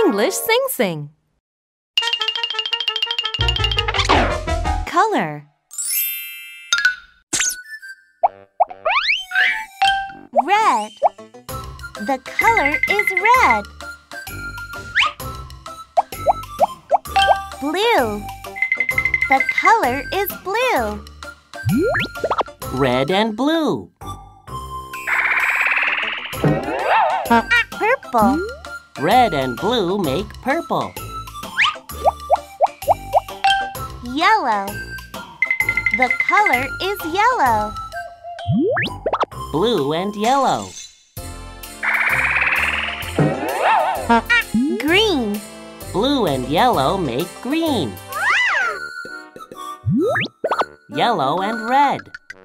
English sing-sing. Color. Red. The color is red. Blue. The color is blue. Red and blue. Purple. Red and blue make purple. Yellow. The color is yellow. Blue and yellow. Green. Blue and yellow make green. Yellow and red.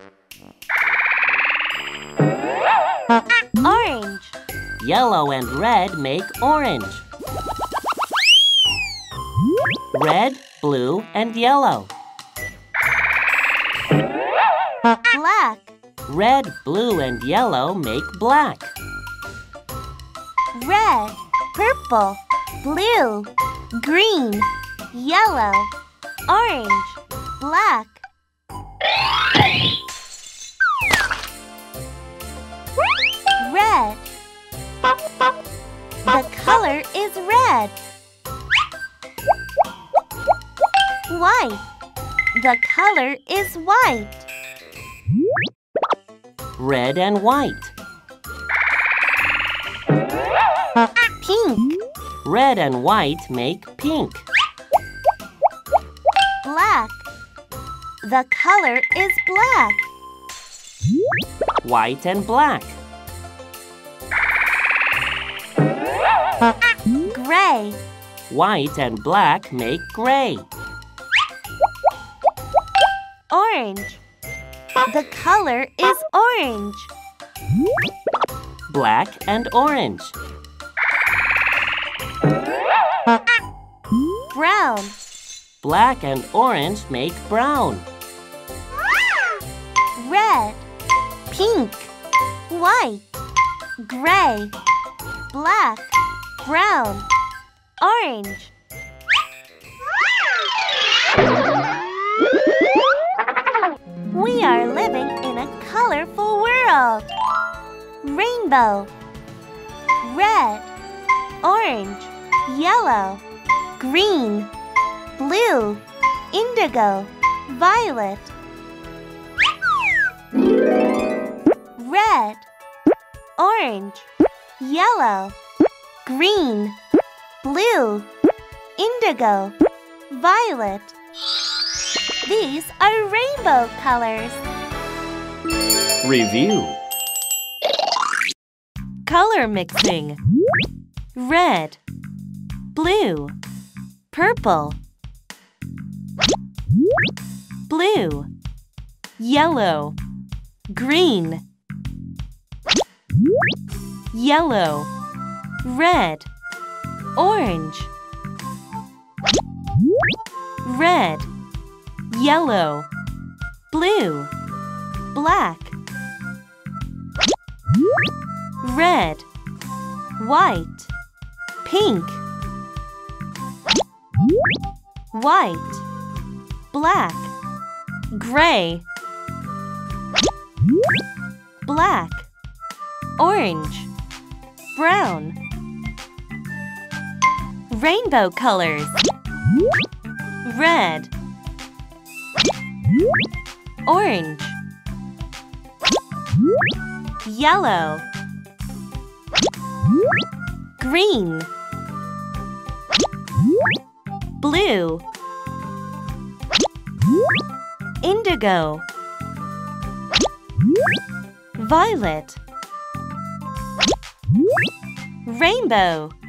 Orange. Yellow and red make orange. Red, blue, and yellow. Black. Red, blue, and yellow make black. Red. Purple. Blue. Green. Yellow. Orange. Black. Red. The color is red. White. The color is white. Red and white. Pink. Red and white make pink. Black. The color is black. White and black. Gray. White and black make gray. Orange. The color is orange. Black and orange. Brown. Black and orange make brown. Red. Pink. White. Gray. Black. Brown. Orange. We are living in a colorful world. Rainbow. Red. Orange. Yellow. Green. Blue. Indigo. Violet. Red. Orange. Yellow. Green. Blue. Indigo. Violet. These are rainbow colors. Review. Color mixing. Red. Blue. Purple. Blue. Yellow. Green. Yellow. Red. Orange. Red. Yellow. Blue. Black. Red. White. Pink. White. Black. Gray. Black. Orange. Brown. Rainbow colors. Red. Orange. Yellow. Green. Blue. Indigo. Violet. Rainbow.